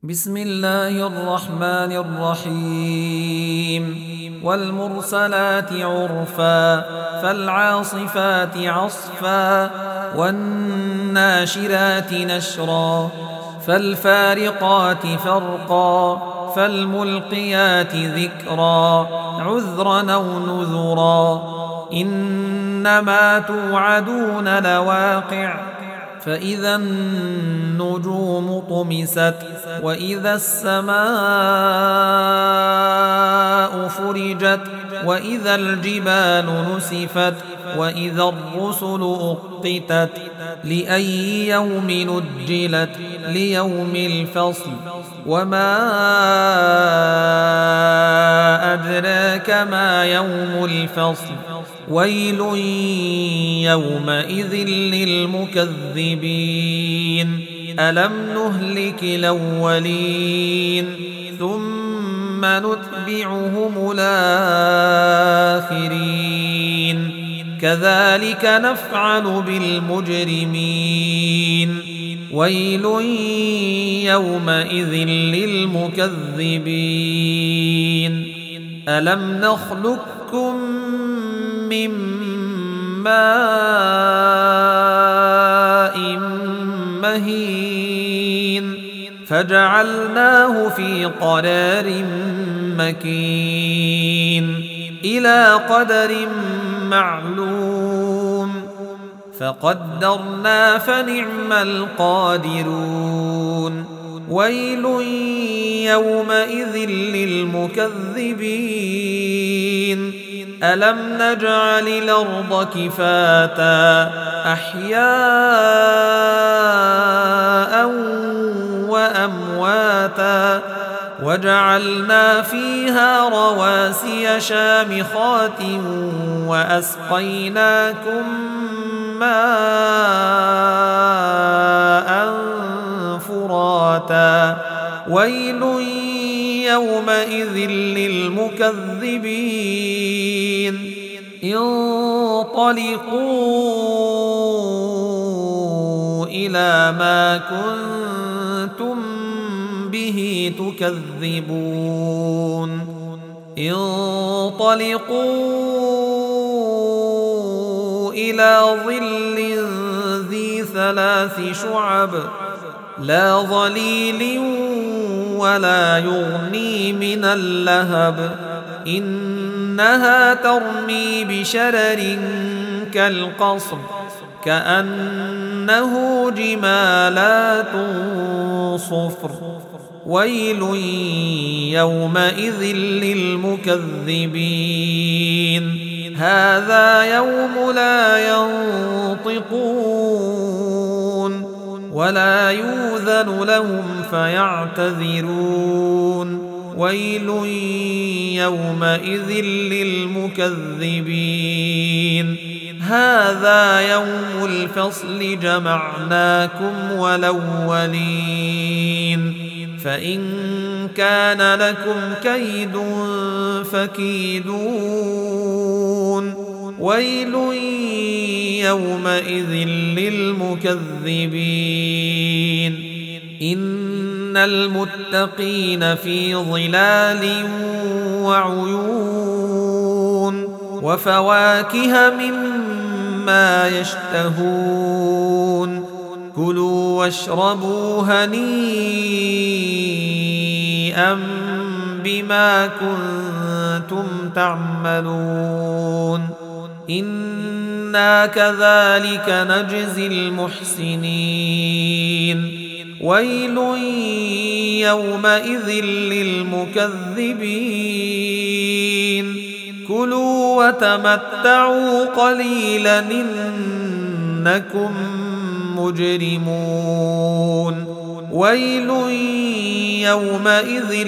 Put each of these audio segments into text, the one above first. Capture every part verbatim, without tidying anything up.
بسم الله الرحمن الرحيم والمرسلات عرفا فالعاصفات عصفا والناشرات نشرا فالفارقات فرقا فالملقيات ذكرا عذرا أو نذرا إنما توعدون لواقع فإذا النجوم طمست وإذا السماء فرجت وإذا الجبال نسفت وإذا الرسل أقتت لأي يوم نجلت ليوم الفصل وما أدراك ما يوم الفصل ويل يومئذ للمكذبين ألم نهلك الأولين ثم نتبعهم الآخرين كذلك نفعل بالمجرمين ويل يومئذ للمكذبين ألم نخلقكم من ماء مهين فجعلناه في قرار مكين إلى قدر معلوم فقدرنا فنعم القادرون ويل يومئذ للمكذبين ألم نجعل الأرض كفاتا أحياء وأمواتا وجعلنا فيها رواسي شامخات وأسقيناكم ماء فراتا ويل يومئذ للمكذبين انطلقوا إلى ما كنتم به تكذبون انطلقوا إلى ظل ذي ثلاث شعب لا ظليل ولا يغني من اللهب إنها ترمي بشرر كالقصر كأنه جمالات صفر ويل يومئذ للمكذبين هذا يوم لا ينطقون ولا يؤذن لهم فيعتذرون ويل يومئذ للمكذبين هذا يوم الفصل جمعناكم والأولين فإن كان لكم كيد فكيدون ويل يومئذ للمكذبين إن المتقين في ظلال وعيون وفواكه مما يشتهون كلوا واشربوا هنيئا بما كنتم تعملون إنا كذلك نجزي المحسنين ويل يومئذ للمكذبين كلوا وتمتعوا قليلا إنكم مجرمون ويل يومئذ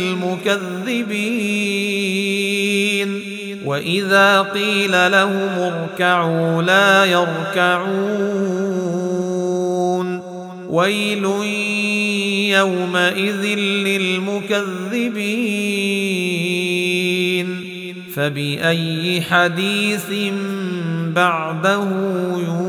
للمكذبين وإذا قيل لهم اركعوا لا يركعون ويل يومئذ للمكذبين فبأي حديث بعده يؤمنون